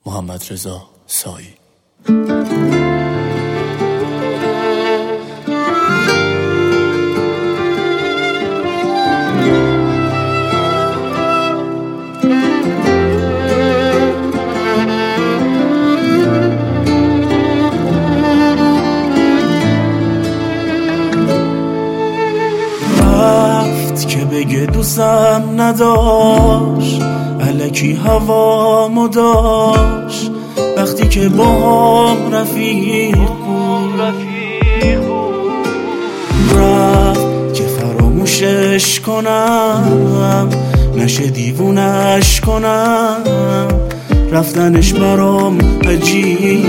محمدرضا سایی. که بگه دوستم نداشت، الکی هوامو داشت، وقتی که با هم رفیق بود رفت که فراموشش کنم، نشه دیوونش کنم، رفتنش برام عجیب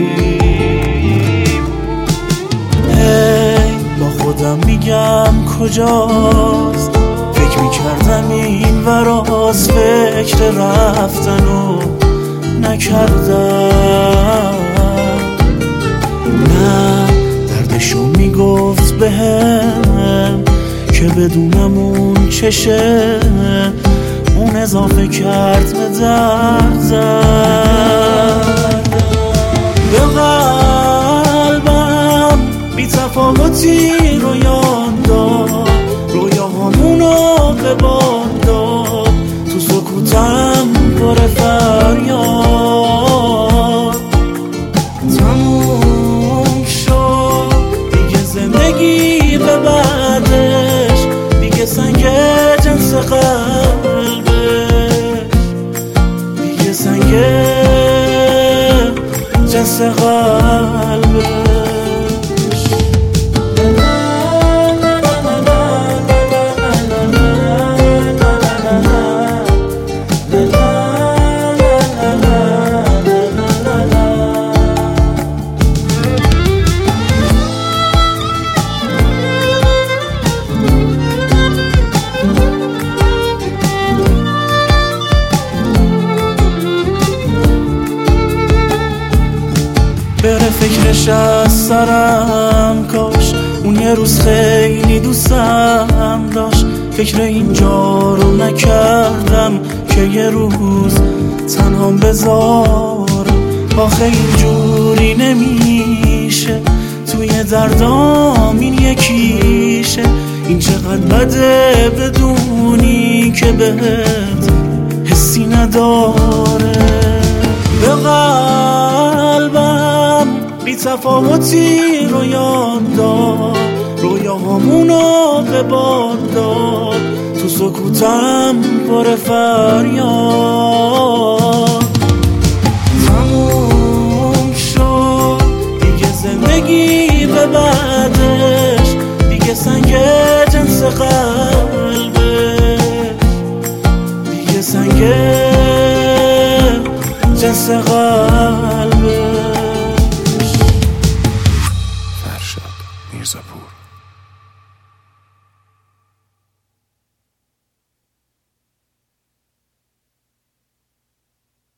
با خودم میگم کجاست، فکر میکردم این وراست، فکر رفتنو نکردم. نه دردشو میگفت بهم که بدونم اون چشه، اون اضافه کرد به دردم. به قلبم بی تفاوتی رویان داد، رویاهامونو به باد داد، تو سکوتم پر فریاد. تموم شد دیگه زندگی به بعدش، دیگه سنگ جنس قلبش، دیگه سنگ جنس قلبش. بره فکرش از سرم، کاش اون یه روز خیلی دوستم داشت، فکر اینجا رو نکردم که یه روز تنهام بذارم. آخه اینجوری نمیشه، توی دردام این یکیشه، این چقدر بده بدونی که بهت حسی نداره. به قلبم بی تفاوتی رویان داد، رویاهامونو به باد داد، تو سکوتم پر فریاد. تموم شد دیگه زندگی به بعدش، دیگه سنگ جنس قلبش، دیگه سنگ جنس قلبش.